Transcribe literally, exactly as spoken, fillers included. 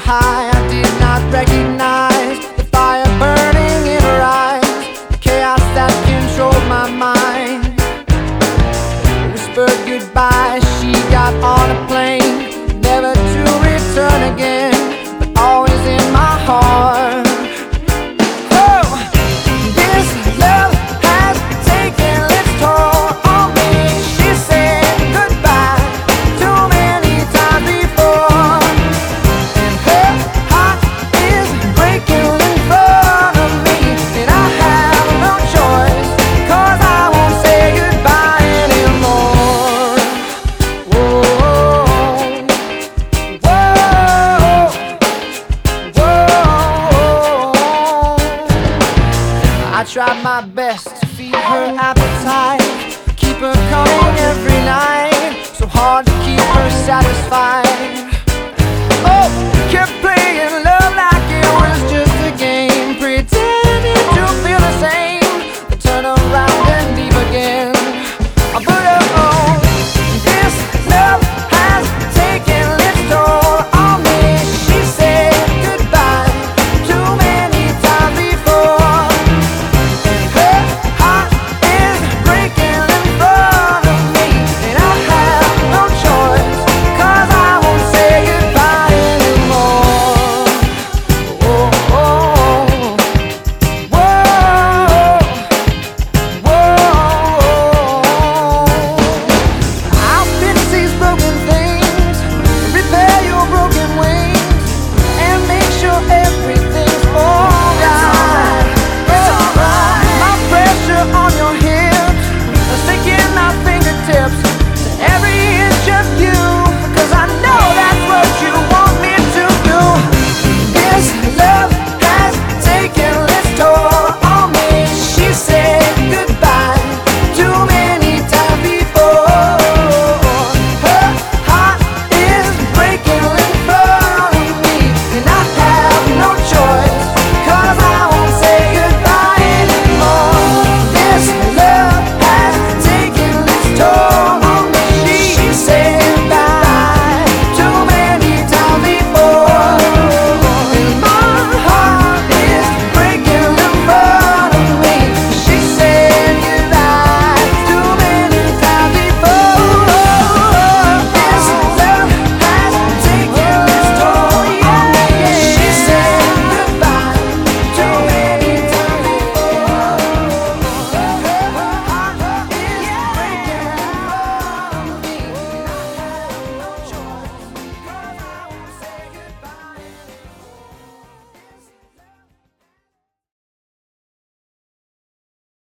high, I did not recognize the fire burning in her eyes, the chaos that controlled my mind. Whispered goodbye, she got on a plane, never to return again, but always in my heart. I tried my best to feed her appetite, keep her coming every night, so hard to keep her satisfied.